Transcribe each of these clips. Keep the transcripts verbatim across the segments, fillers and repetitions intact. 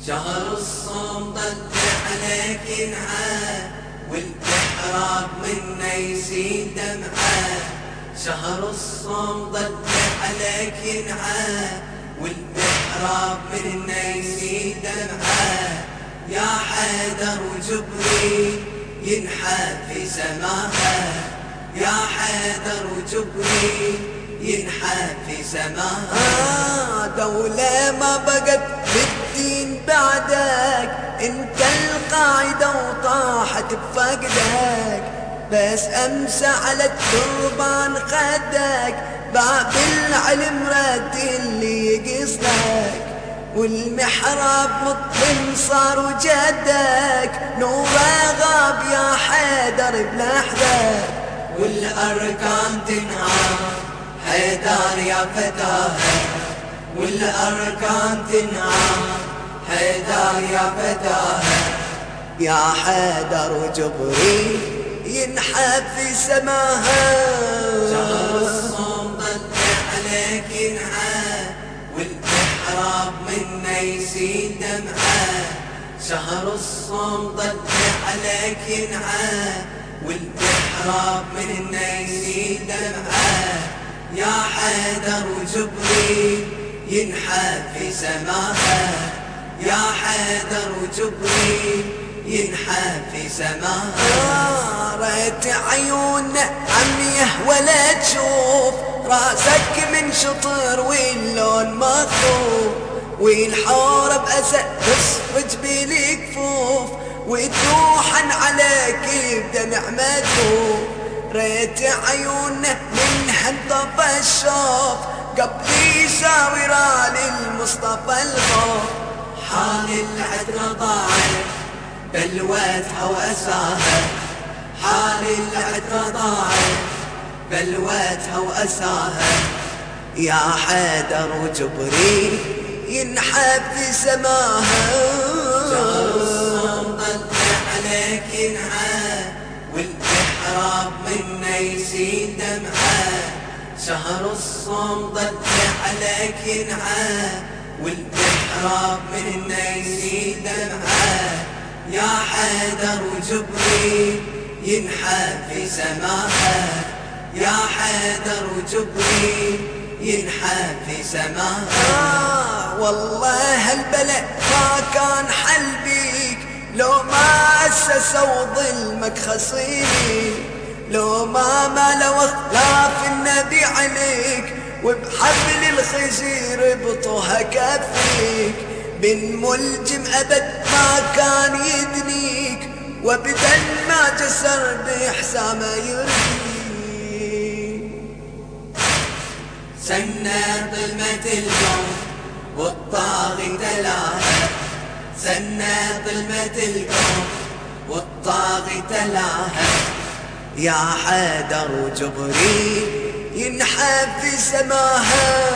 شهر الصوم ضل عليك ينعاد والمحراب منا يزيد دمعه. شهر الصوم ضل عليك ينعاد والمحراب منا يزيد دمعه. يا حيدر وجبريل ينحت في سماها. يا حيدر وجبريل ينحت في سماها. دولة ما بقت بالدين بعدك، انت القاعدة وطاحت بفقدك. بس امسى على التربان خدك، باب العلم رد اللي يقصدك. والمحراب مطمن صار وجدك، نوره غاب يا حيدر بلحدك. والاركان تنهار حيدر يا فتاها. والاركان تنهار حيدر يا فتاها. يا حيدر وجبريل ينحت في سماها. شهر الصوم ضل عليك ينعاد والمحراب منا يزيد دمعه. شهر الصوم ضل عليك ينعاد والمحراب منا يزيد دمعه. يا حيدر وجبريل ينحت في سماها. يا حيدر وجبريل ينحت في سماها. ريت عيوننا عميه ولا تشوف، راسك من شطر واللون مخوف. والحور بأسد تصفج بالكفوف، وتروحن عليك بدمع مدفوف. ريت عيوننا من حنطف الشوف، قبل يساوي رالي المصطفى الخوف. حال العترة ضاعت بلوتها وأساها. حال العترة ضاعت بلوتها وأساها. يا حيدر وجبريل ينحت في سماها. شهر الصوم ضل عليك ينعاد والمحراب منا يزيد دمعه. شهر الصوم ضل عليك ينعاد والمحراب منا يزيد دمعه. يا حيدر وجبريل ينحت في سماها. يا حيدر وجبريل ينحت في سماها. آه والله هالبلد ما كان حل بيك، لو ما أسسوا ظلمك خصيمي. لو ما مالوا اخلاف النبي عليك، وبحبل الخزير بطوها كفيك. بن ملجم أبد ما كان يدنيك، وابدا ما جسر بإحسامه يرضيك. سنة ظلمة الكون والطاغي تلاها. سنة ظلمة الكون والطاغي تلاها. يا حيدر وجبريل ينحت في سماها.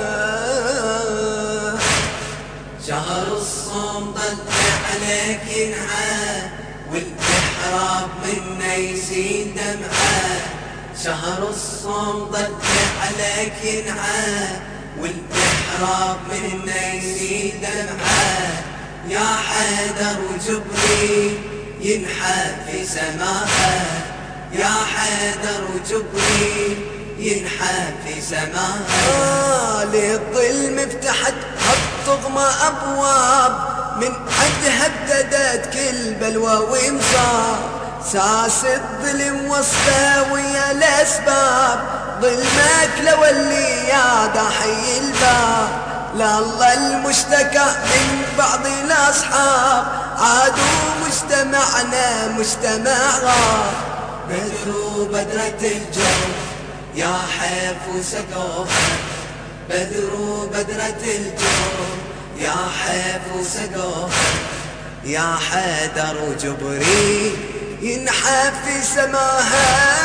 شهر الصوم ضل عليك ينعاد والمحراب منا يزيد دمعه. شهر الصوم ضل عليك ينعاد والمحراب منا يزيد دمعه. يا حيدر وجبريل ينحت في سماها. يا حيدر وجبريل ينحت في سماها. آه للظلم فتحت هالطغمة أبواب، من عدها ابتدت كل بلوى ومصاب. ساس الظلم وصله ويا الأسباب، ظلمك لو اللي يا داحي الباب. لله المشتكى من بعض الأصحاب، عادوا مجتمعنا مجتمع غاب. بدر بدرة الجو يا حيف وسقوها. بدر بدرة الجو يا حيف وسقوها. يا حيدر وجبريل ينحت في سماها.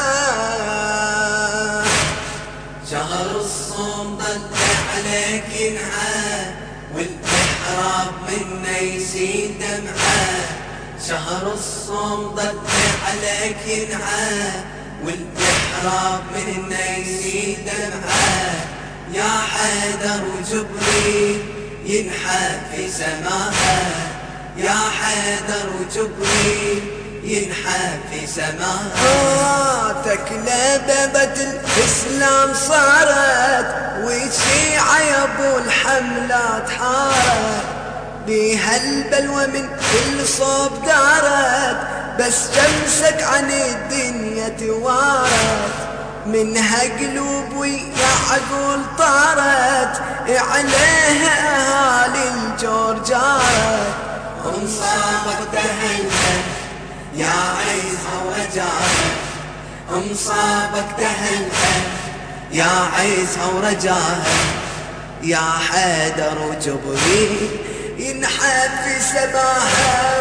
شهر الصوم ضل عليك ينعاد والمحراب منا يزيد دمعه. شهر الصوم ضل عليك ينعاد والمحراب منا يزيد دمعه. يا حيدر وجبريل ينحى في سماها، يا حيدر وجبريل ينحى في سماها. تكلببت الإسلام صارت والشيعة يا ابو الحملات حارت، بيها البلوى من كل صوب دارت، بس شمسك عن الدنيا توارت، منها قلوب ويا عقول طارت، عليها اهالي الجور جارت. هم صابك تهلها يا عيسى ورجاها، هم صابك تهلها يا عيسى ورجاها، يا حيدر وجبريل ينحى في سماها.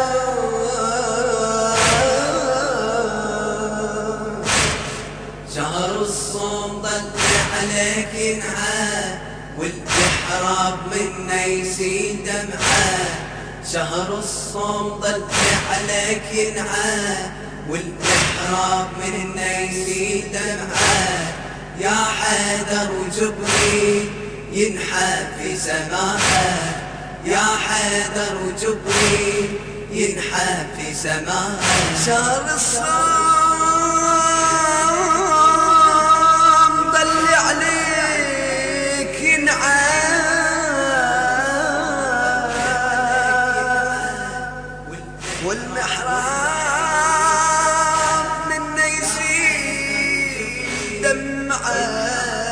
شهر الصوم ضل عليك ينحى، والإحراب منا يسيل دمعه. شهر الصوم ضل عليك ينحى، والإحراب منا يسيل دمعه. يا حيدر وجبريل ينحى في سماها، يا حيدر وجبريل ينحى في سماها. شهر الصوم ضل عليك ينحى، والمحراب منا يسيل دمعه.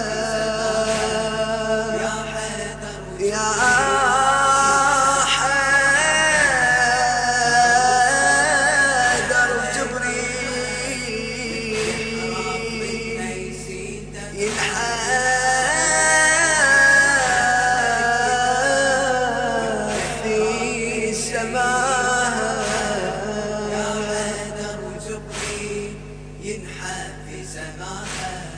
يا حيدر وجبريل ينحى في سماها، يا حيدر وجبريل ينحى في سماها.